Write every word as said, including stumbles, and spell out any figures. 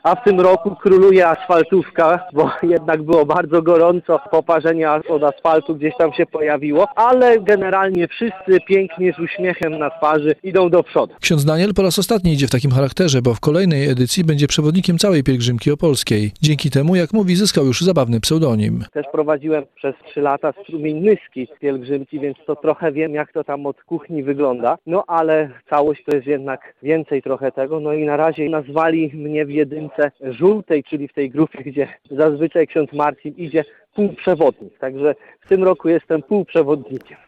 A w tym roku króluje asfaltówka, bo jednak było bardzo gorąco, poparzenie od asfaltu gdzieś tam się pojawiło, ale generalnie wszyscy pięknie z uśmiechem na twarzy idą do przodu. Ksiądz Daniel po raz ostatni idzie w takim charakterze, bo w kolejnej edycji będzie przewodnikiem całej pielgrzymki opolskiej. Dzięki temu, jak mówi, zyskał już zabawny pseudonim. Też prowadziłem przez trzy lata strumień Nyski pielgrzymki, więc to trochę wiem, jak to tam od kuchni wygląda. No ale całość to jest jednak więcej trochę tego. No i na razie nazwali mnie w jedynce żółtej, czyli w tej grupie, gdzie zazwyczaj ksiądz Marcin idzie półprzewodnik. Także w tym roku jestem półprzewodnikiem.